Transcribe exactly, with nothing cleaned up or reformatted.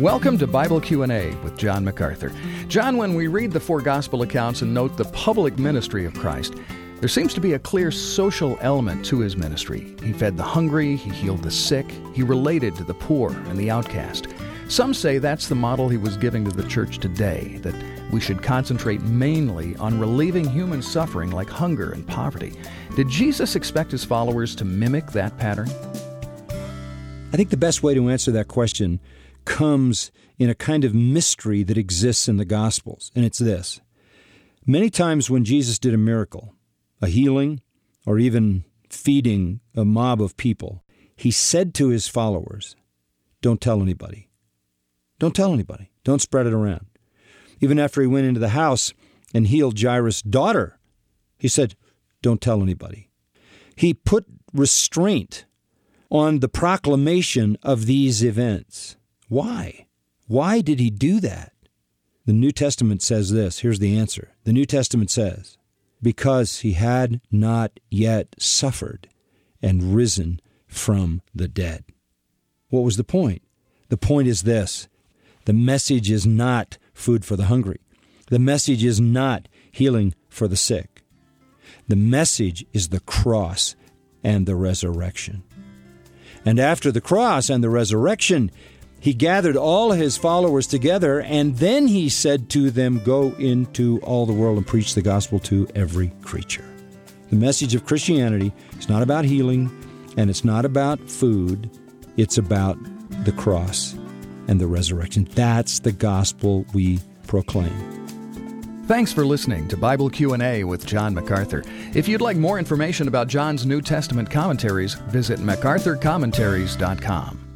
Welcome to Bible Q and A with John MacArthur. John, when we read the four gospel accounts and note the public ministry of Christ, there seems to be a clear social element to his ministry. He fed the hungry, he healed the sick, he related to the poor and the outcast. Some say that's the model he was giving to the church today, that we should concentrate mainly on relieving human suffering like hunger and poverty. Did Jesus expect his followers to mimic that pattern? I think the best way to answer that question comes in a kind of mystery that exists in the Gospels, and it's this. Many times when Jesus did a miracle, a healing, or even feeding a mob of people, he said to his followers, don't tell anybody. Don't tell anybody. Don't spread it around. Even after he went into the house and healed Jairus' daughter, he said, don't tell anybody. He put restraint on the proclamation of these events. Why? Why did he do that? The New Testament says this. Here's the answer. The New Testament says, because he had not yet suffered and risen from the dead. What was the point? The point is this. The message is not food for the hungry. The message is not healing for the sick. The message is the cross and the resurrection. And after the cross and the resurrection, he gathered all his followers together, and then he said to them, go into all the world and preach the gospel to every creature. The message of Christianity is not about healing, and it's not about food. It's about the cross and the resurrection. That's the gospel we proclaim. Thanks for listening to Bible Q and A with John MacArthur. If you'd like more information about John's New Testament commentaries, visit macarthur commentaries dot com.